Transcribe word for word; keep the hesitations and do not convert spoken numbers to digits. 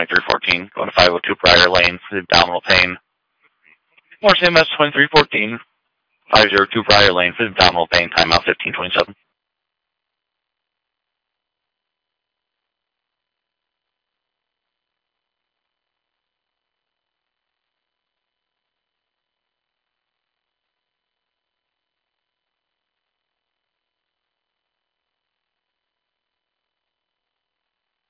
twenty-three fourteen, going to five oh two prior lane for abdominal pain. More C M S twenty-three fourteen, five oh two prior lane for abdominal pain, timeout fifteen twenty-seven.